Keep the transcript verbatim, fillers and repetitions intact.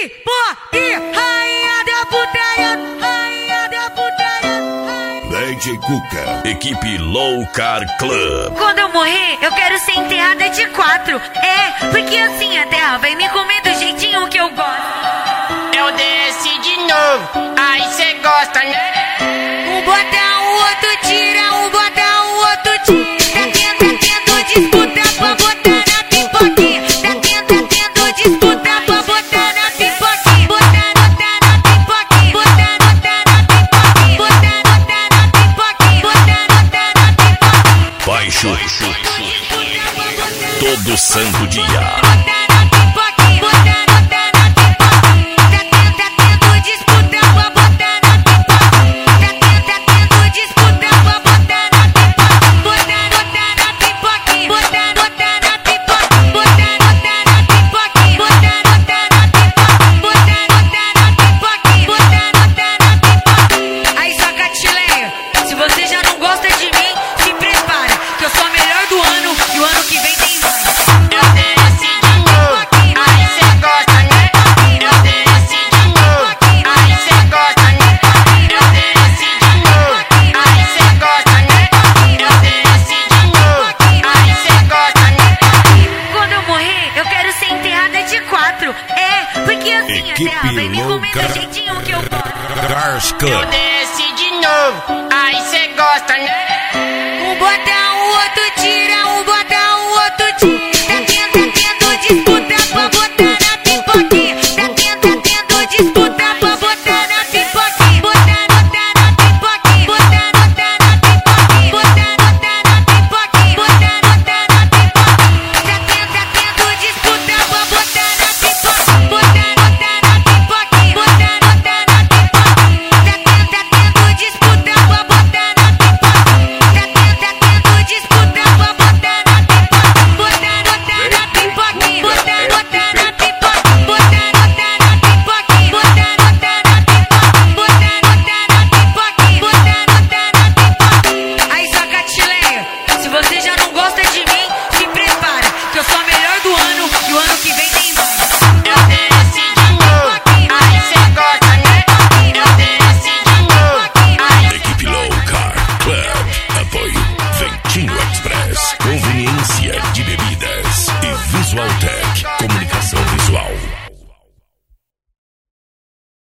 pipoque, rainha da putaria, rainha da putaria. D J Cuca, equipe Low Car Club. Quando eu morrer, eu quero ser enterrada de quatro. É, porque assim a terra vai me comer do jeitinho que eu gosto. Eu desci de novo, aí cê gosta, né? Um bota, o outro tira, um bota, o outro tira. Tá tendo, tá tendo disputa pra botar na pipoquinha. Tá tendo, tá tendo disputa pra botar na pipoquinha. Botar, botar na pipoquinha. Botar, botar na pipoquinha. Botar, botar na pipoquinha. Botar, botar na pipoquinha. Baixo, todo santo dia. É, porque assim a terra vai me comer do jeitinho que eu gosto. Eu desci de novo, aí cê gosta, né? Um bota, o outro tira, um bota.